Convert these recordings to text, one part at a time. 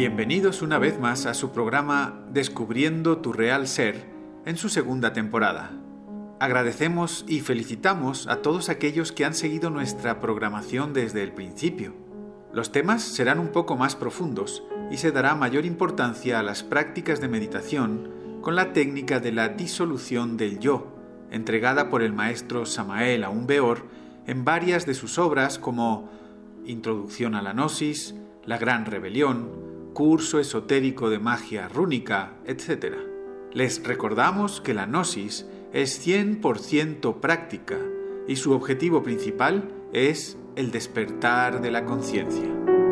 Bienvenidos una vez más a su programa Descubriendo tu Real Ser en su segunda temporada. Agradecemos y felicitamos a todos aquellos que han seguido nuestra programación desde el principio. Los temas serán un poco más profundos y se dará mayor importancia a las prácticas de meditación con la técnica de la disolución del yo, entregada por el maestro Samael Aun Weor en varias de sus obras como Introducción a la Gnosis, La Gran Rebelión, Curso Esotérico de Magia Rúnica, etc. Les recordamos que la Gnosis es 100% práctica y su objetivo principal es el despertar de la conciencia.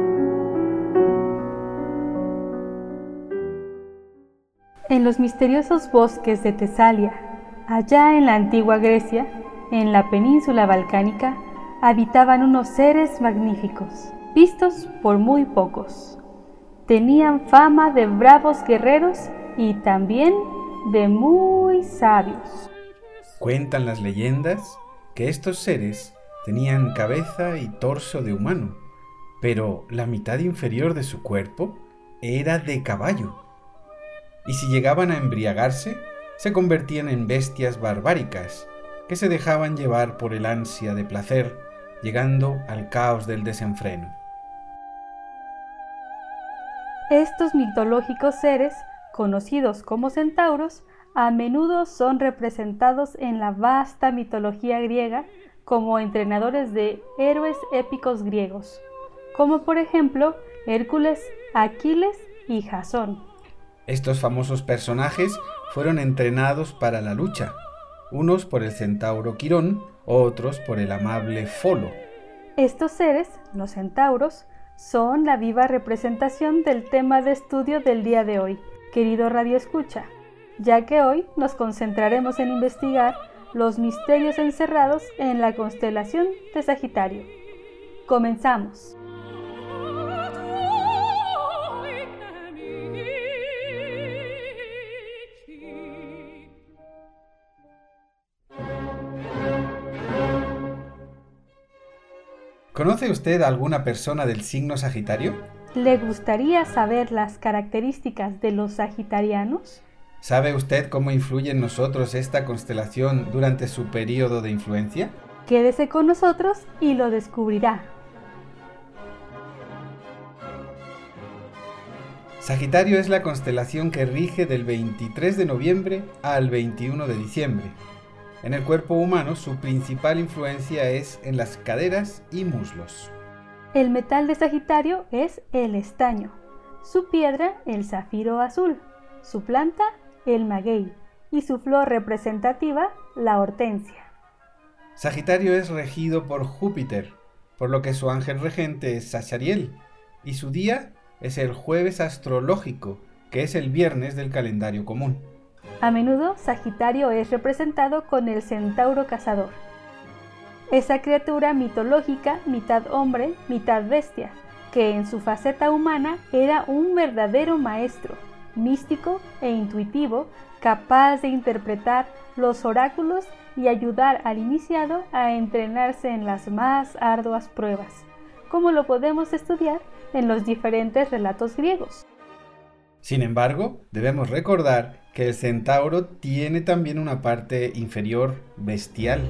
En los misteriosos bosques de Tesalia, allá en la antigua Grecia, en la península balcánica, habitaban unos seres magníficos, vistos por muy pocos. Tenían fama de bravos guerreros y también de muy sabios. Cuentan las leyendas que estos seres tenían cabeza y torso de humano, pero la mitad inferior de su cuerpo era de caballo. Y si llegaban a embriagarse, se convertían en bestias barbáricas que se dejaban llevar por el ansia de placer, llegando al caos del desenfreno. Estos mitológicos seres, conocidos como centauros, a menudo son representados en la vasta mitología griega como entrenadores de héroes épicos griegos, como por ejemplo Hércules, Aquiles y Jasón. Estos famosos personajes fueron entrenados para la lucha, unos por el centauro Quirón, otros por el amable Folo. Estos seres, los centauros, son la viva representación del tema de estudio del día de hoy, querido Radio Escucha, ya que hoy nos concentraremos en investigar los misterios encerrados en la constelación de Sagitario. Comenzamos. ¿Conoce usted a alguna persona del signo Sagitario? ¿Le gustaría saber las características de los sagitarianos? ¿Sabe usted cómo influye en nosotros esta constelación durante su periodo de influencia? Quédese con nosotros y lo descubrirá. Sagitario es la constelación que rige del 23 de noviembre al 21 de diciembre. En el cuerpo humano, su principal influencia es en las caderas y muslos. El metal de Sagitario es el estaño, su piedra el zafiro azul, su planta el maguey y su flor representativa la hortensia. Sagitario es regido por Júpiter, por lo que su ángel regente es Sachariel, y su día es el jueves astrológico, que es el viernes del calendario común. A menudo Sagitario es representado con el centauro cazador. Esa criatura mitológica, mitad hombre, mitad bestia, que en su faceta humana era un verdadero maestro, místico e intuitivo, capaz de interpretar los oráculos y ayudar al iniciado a entrenarse en las más arduas pruebas, como lo podemos estudiar en los diferentes relatos griegos. Sin embargo, debemos recordar que el centauro tiene también una parte inferior bestial.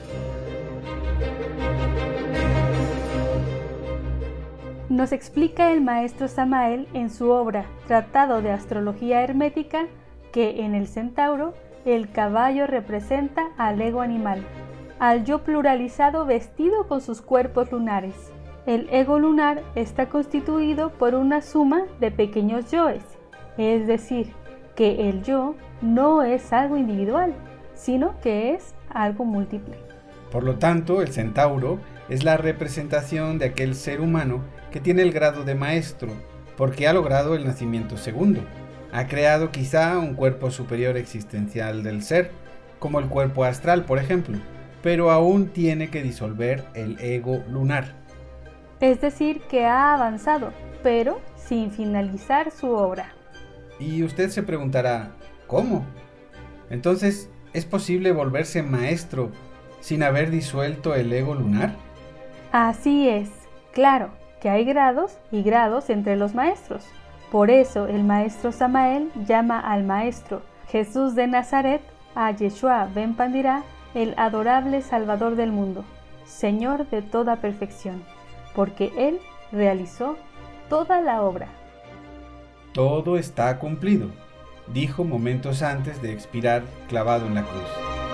Nos explica el maestro Samael en su obra Tratado de Astrología Hermética que en el centauro el caballo representa al ego animal, al yo pluralizado vestido con sus cuerpos lunares. El ego lunar está constituido por una suma de pequeños yoes, es decir, que el yo no es algo individual, sino que es algo múltiple. Por lo tanto, el centauro es la representación de aquel ser humano que tiene el grado de maestro, porque ha logrado el nacimiento segundo. Ha creado quizá un cuerpo superior existencial del ser, como el cuerpo astral, por ejemplo, pero aún tiene que disolver el ego lunar. Es decir, que ha avanzado, pero sin finalizar su obra. Y usted se preguntará, ¿cómo? Entonces, ¿es posible volverse maestro sin haber disuelto el ego lunar? Así es, claro que hay grados y grados entre los maestros. Por eso el maestro Samael llama al maestro Jesús de Nazaret, a Yeshua ben Pandirá, el adorable Salvador del mundo, Señor de toda perfección, porque Él realizó toda la obra. Todo está cumplido, dijo momentos antes de expirar clavado en la cruz.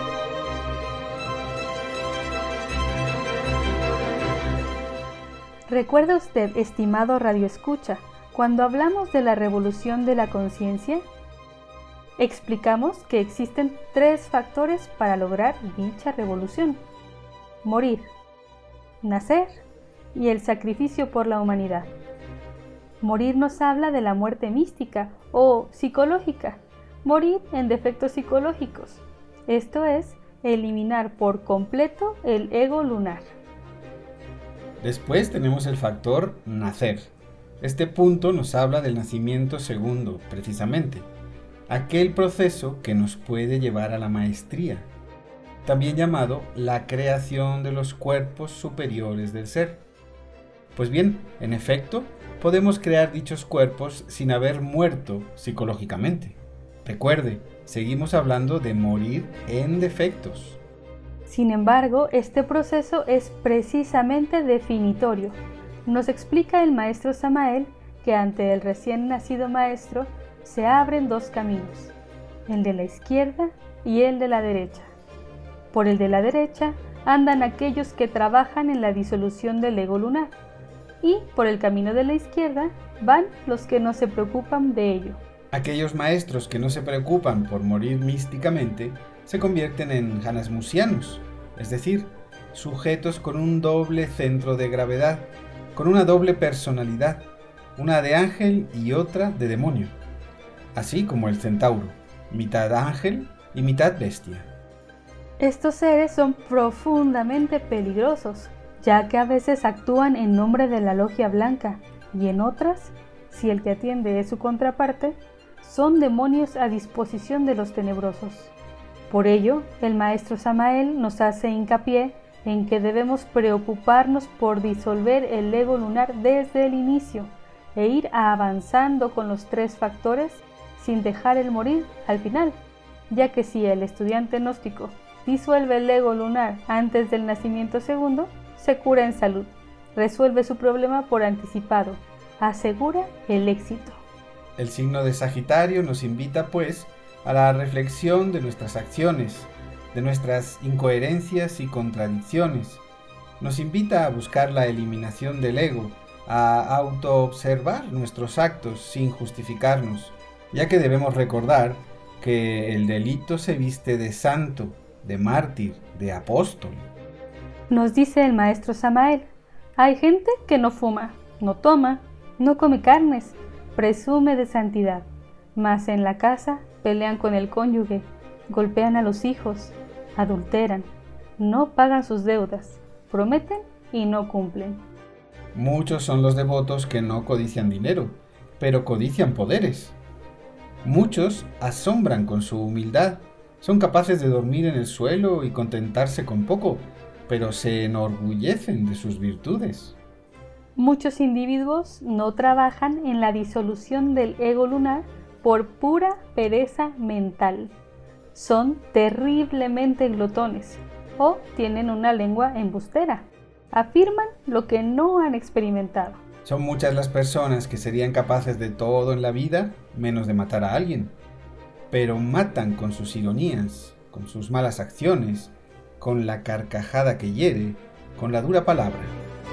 ¿Recuerda usted, estimado radioescucha, cuando hablamos de la revolución de la conciencia? Explicamos que existen 3 factores para lograr dicha revolución: morir, nacer y el sacrificio por la humanidad. Morir nos habla de la muerte mística o psicológica, morir en defectos psicológicos, esto es, eliminar por completo el ego lunar. Después tenemos el factor nacer. Este punto nos habla del nacimiento segundo, precisamente, aquel proceso que nos puede llevar a la maestría, también llamado la creación de los cuerpos superiores del ser. Pues bien, en efecto, podemos crear dichos cuerpos sin haber muerto psicológicamente. Recuerde, seguimos hablando de morir en defectos. Sin embargo, este proceso es precisamente definitorio. Nos explica el maestro Samael que ante el recién nacido maestro se abren 2 caminos, el de la izquierda y el de la derecha. Por el de la derecha andan aquellos que trabajan en la disolución del ego lunar, y por el camino de la izquierda van los que no se preocupan de ello. Aquellos maestros que no se preocupan por morir místicamente se convierten en hanasmusianos, es decir, sujetos con un doble centro de gravedad, con una doble personalidad, una de ángel y otra de demonio, así como el centauro, mitad ángel y mitad bestia. Estos seres son profundamente peligrosos, ya que a veces actúan en nombre de la logia blanca y en otras, si el que atiende es su contraparte, son demonios a disposición de los tenebrosos. Por ello, el maestro Samael nos hace hincapié en que debemos preocuparnos por disolver el ego lunar desde el inicio e ir avanzando con los 3 factores sin dejar el morir al final, ya que si el estudiante gnóstico disuelve el ego lunar antes del nacimiento segundo, se cura en salud, resuelve su problema por anticipado, asegura el éxito. El signo de Sagitario nos invita, pues, a la reflexión de nuestras acciones, de nuestras incoherencias y contradicciones. Nos invita a buscar la eliminación del ego, a autoobservar nuestros actos sin justificarnos, ya que debemos recordar que el delito se viste de santo, de mártir, de apóstol. Nos dice el maestro Samael, hay gente que no fuma, no toma, no come carnes, presume de santidad, mas en la casa pelean con el cónyuge, golpean a los hijos, adulteran, no pagan sus deudas, prometen y no cumplen. Muchos son los devotos que no codician dinero, pero codician poderes. Muchos asombran con su humildad, son capaces de dormir en el suelo y contentarse con poco, pero se enorgullecen de sus virtudes. Muchos individuos no trabajan en la disolución del ego lunar por pura pereza mental. Son terriblemente glotones o tienen una lengua embustera. Afirman lo que no han experimentado. Son muchas las personas que serían capaces de todo en la vida, menos de matar a alguien. Pero matan con sus ironías, con sus malas acciones, con la carcajada que hiere, con la dura palabra.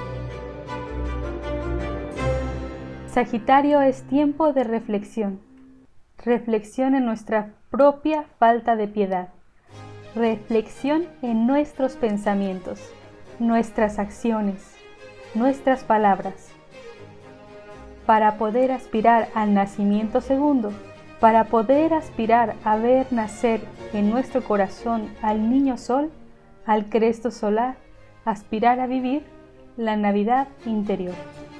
Sagitario, es tiempo de reflexión. Reflexión en nuestra propia falta de piedad. Reflexión en nuestros pensamientos, nuestras acciones, nuestras palabras. Para poder aspirar al nacimiento segundo, para poder aspirar a ver nacer en nuestro corazón al niño sol, al Cristo solar, aspirar a vivir la Navidad interior.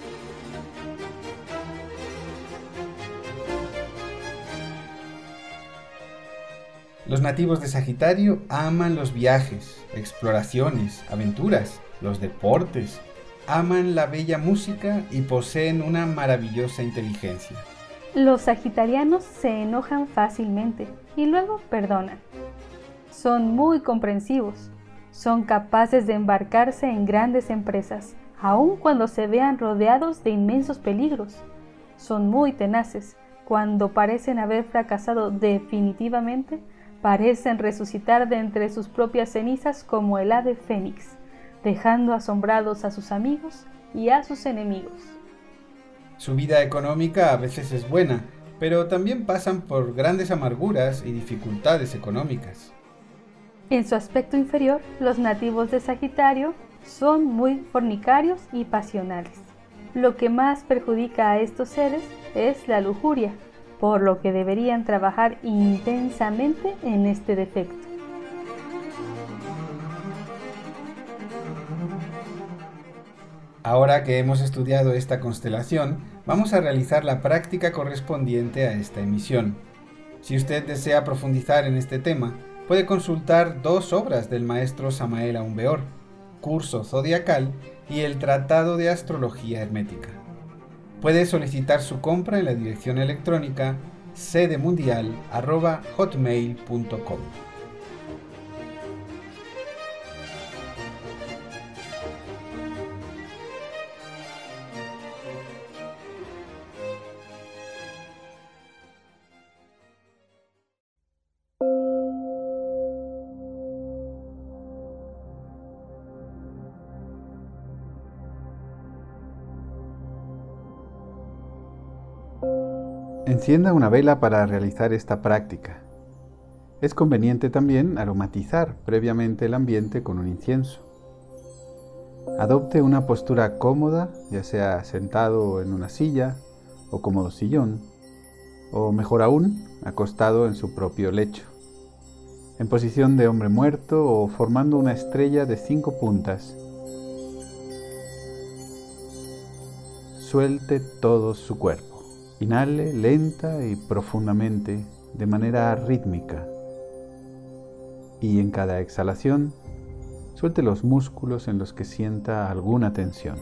Los nativos de Sagitario aman los viajes, exploraciones, aventuras, los deportes, aman la bella música y poseen una maravillosa inteligencia. Los sagitarianos se enojan fácilmente y luego perdonan. Son muy comprensivos. Son capaces de embarcarse en grandes empresas, aun cuando se vean rodeados de inmensos peligros. Son muy tenaces. Cuando parecen haber fracasado definitivamente, parecen resucitar de entre sus propias cenizas como el ave fénix, dejando asombrados a sus amigos y a sus enemigos. Su vida económica a veces es buena, pero también pasan por grandes amarguras y dificultades económicas. En su aspecto inferior, los nativos de Sagitario son muy fornicarios y pasionales. Lo que más perjudica a estos seres es la lujuria, por lo que deberían trabajar intensamente en este defecto. Ahora que hemos estudiado esta constelación, vamos a realizar la práctica correspondiente a esta emisión. Si usted desea profundizar en este tema, puede consultar 2 obras del maestro Samael Aumbeor, Curso Zodiacal y el Tratado de Astrología Hermética. Puede solicitar su compra en la dirección electrónica sedemundial@hotmail.com. Encienda una vela para realizar esta práctica. Es conveniente también aromatizar previamente el ambiente con un incienso. Adopte una postura cómoda, ya sea sentado en una silla o cómodo sillón, o mejor aún, acostado en su propio lecho, en posición de hombre muerto o formando una estrella de 5 puntas. Suelte todo su cuerpo. Inhale lenta y profundamente, de manera rítmica. Y en cada exhalación, suelte los músculos en los que sienta alguna tensión.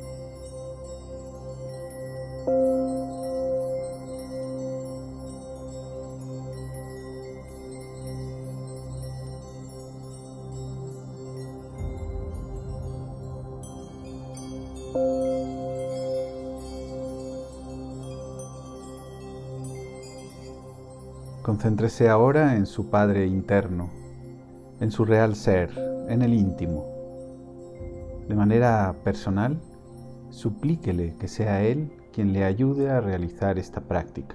Concéntrese ahora en su Padre interno, en su real ser, en el íntimo. De manera personal, suplíquele que sea Él quien le ayude a realizar esta práctica.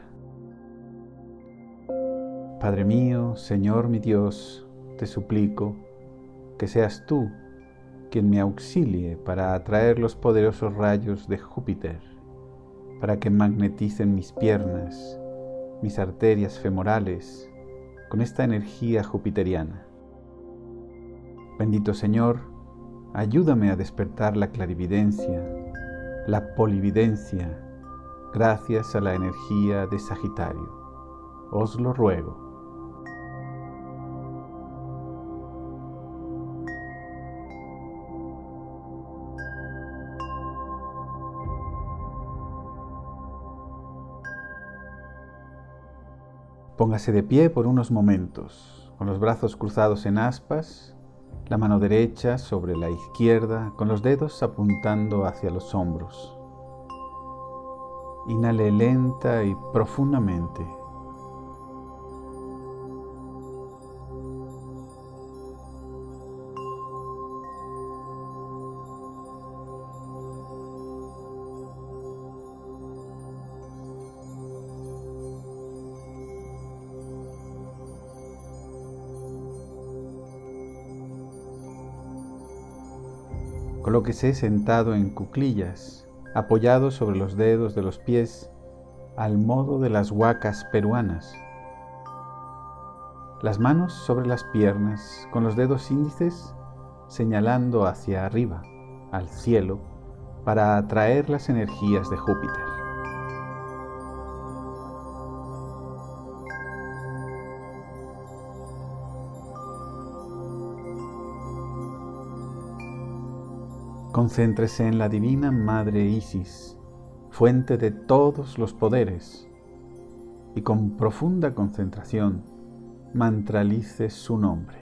Padre mío, Señor mi Dios, te suplico que seas tú quien me auxilie para atraer los poderosos rayos de Júpiter, para que magneticen mis piernas, mis arterias femorales, con esta energía jupiteriana. Bendito Señor, ayúdame a despertar la clarividencia, la polividencia, gracias a la energía de Sagitario. Os lo ruego. Póngase de pie por unos momentos, con los brazos cruzados en aspas, la mano derecha sobre la izquierda, con los dedos apuntando hacia los hombros. Inhale lenta y profundamente. Colóquese sentado en cuclillas, apoyado sobre los dedos de los pies, al modo de las huacas peruanas. Las manos sobre las piernas, con los dedos índices señalando hacia arriba, al cielo, para atraer las energías de Júpiter. Concéntrese en la divina Madre Isis, fuente de todos los poderes, y con profunda concentración mantralices su nombre.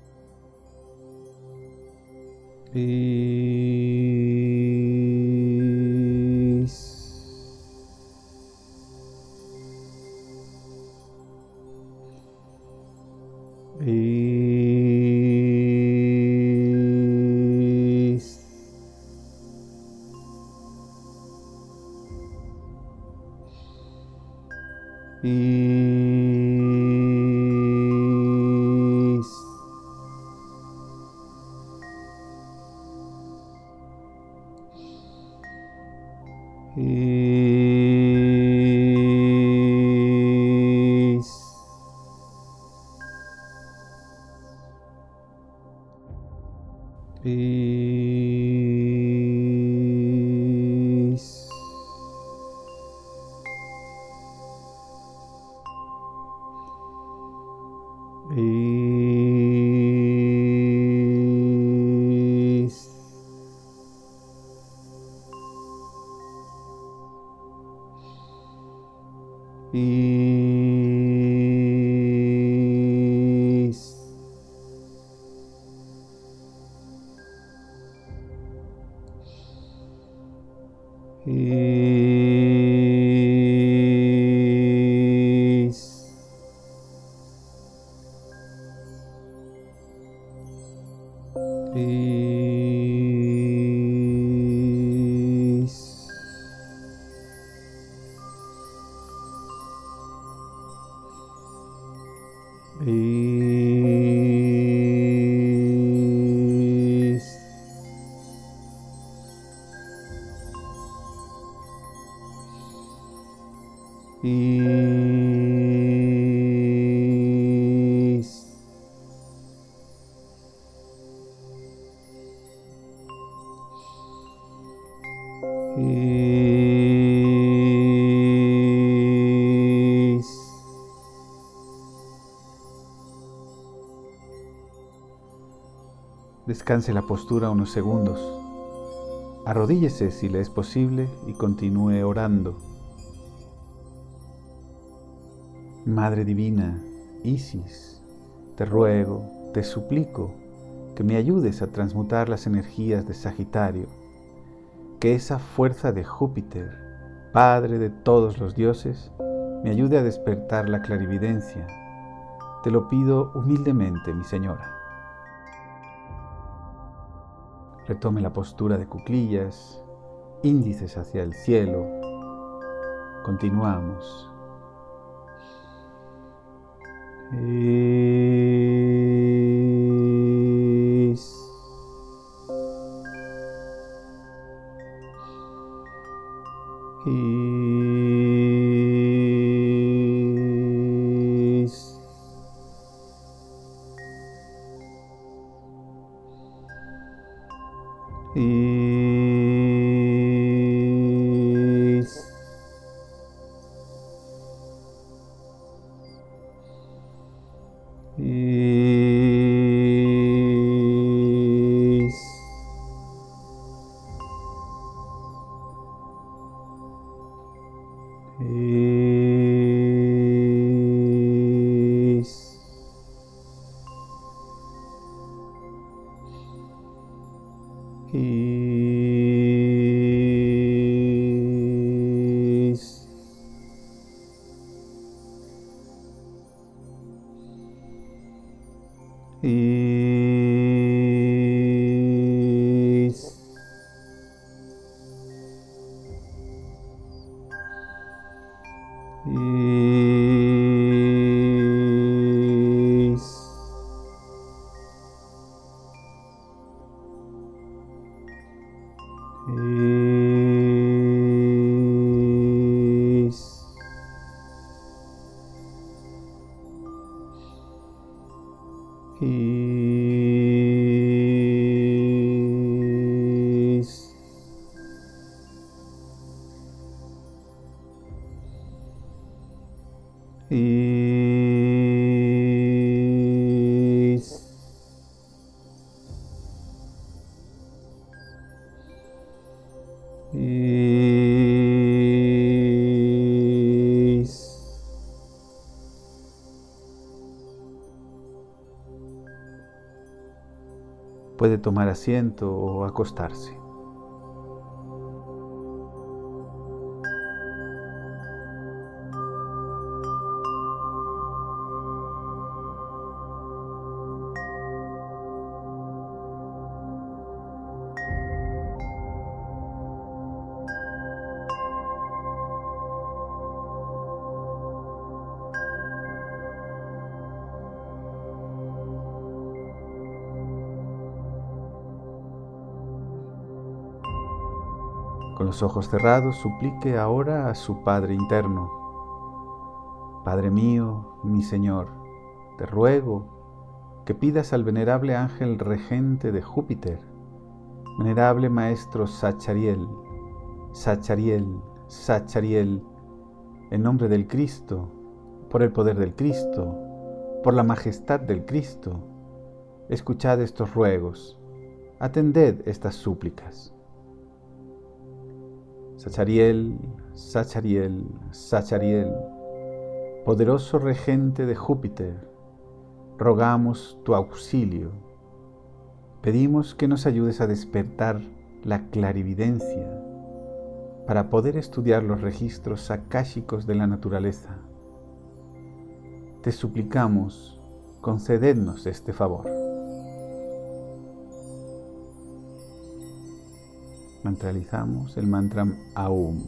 Descanse la postura unos segundos. Arrodíllese si le es posible y continúe orando. Madre Divina, Isis, te ruego, te suplico que me ayudes a transmutar las energías de Sagitario, que esa fuerza de Júpiter, Padre de todos los dioses, me ayude a despertar la clarividencia. Te lo pido humildemente, mi Señora. Retome la postura de cuclillas, índices hacia el cielo. Continuamos. puede tomar asiento o acostarse. Con los ojos cerrados, suplique ahora a su Padre interno. Padre mío, mi Señor, te ruego que pidas al venerable ángel regente de Júpiter, venerable maestro Sachariel, Sachariel, Sachariel, en nombre del Cristo, por el poder del Cristo, por la majestad del Cristo, escuchad estos ruegos, atended estas súplicas. Sachariel, Sachariel, Sachariel, poderoso regente de Júpiter, rogamos tu auxilio. Pedimos que nos ayudes a despertar la clarividencia para poder estudiar los registros akáshicos de la naturaleza. Te suplicamos, concedednos este favor. Mantralizamos el mantra Aum.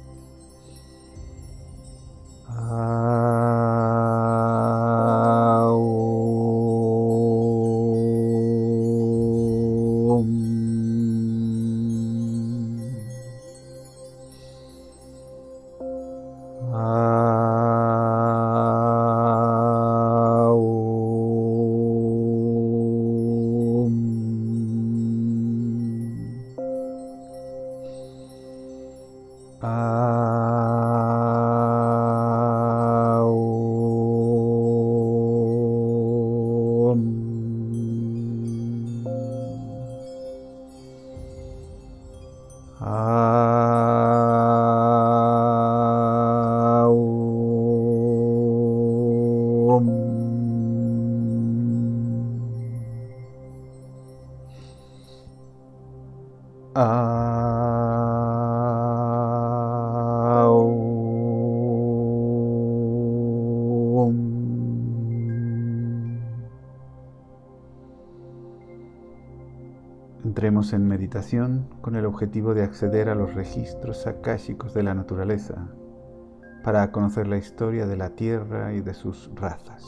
Entremos en meditación con el objetivo de acceder a los registros akáshicos de la naturaleza para conocer la historia de la Tierra y de sus razas.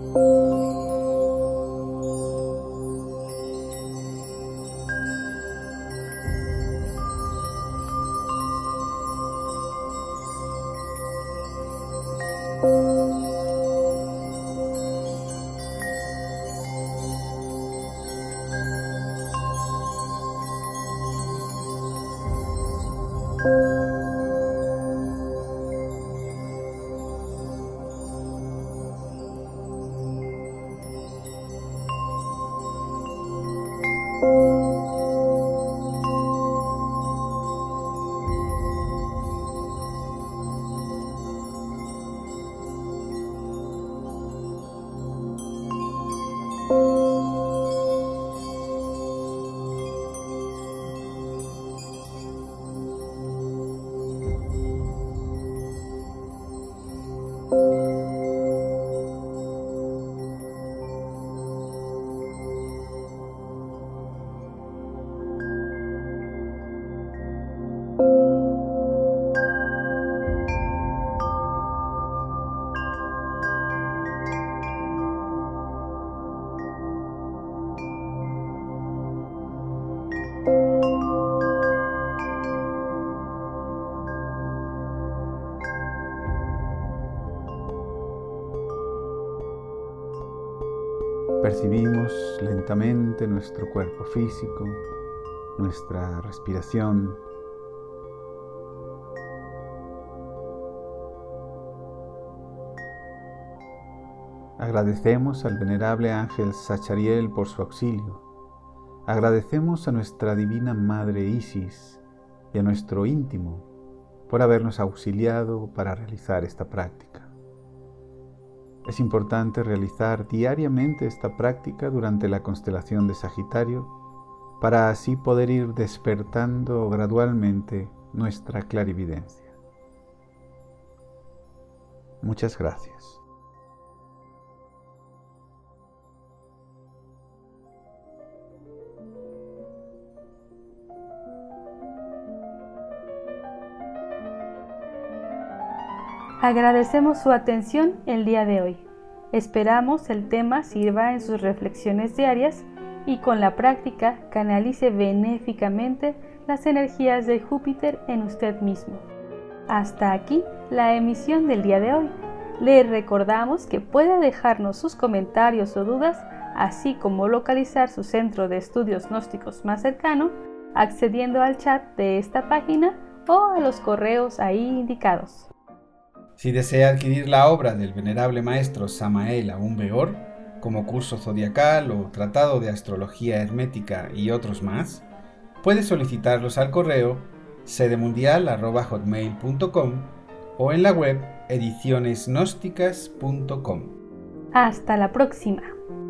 Percibimos lentamente nuestro cuerpo físico, nuestra respiración. Agradecemos al venerable ángel Zachariel por su auxilio. Agradecemos a nuestra divina Madre Isis y a nuestro íntimo por habernos auxiliado para realizar esta práctica. Es importante realizar diariamente esta práctica durante la constelación de Sagitario para así poder ir despertando gradualmente nuestra clarividencia. Muchas gracias. Agradecemos su atención el día de hoy. Esperamos el tema sirva en sus reflexiones diarias y con la práctica canalice benéficamente las energías de Júpiter en usted mismo. Hasta aquí la emisión del día de hoy. Le recordamos que puede dejarnos sus comentarios o dudas, así como localizar su centro de estudios gnósticos más cercano, accediendo al chat de esta página o a los correos ahí indicados. Si desea adquirir la obra del venerable maestro Samael Aún Weor, como curso zodiacal o tratado de astrología hermética y otros más, puede solicitarlos al correo sedemundial@hotmail.com o en la web edicionesgnósticas.com. Hasta la próxima.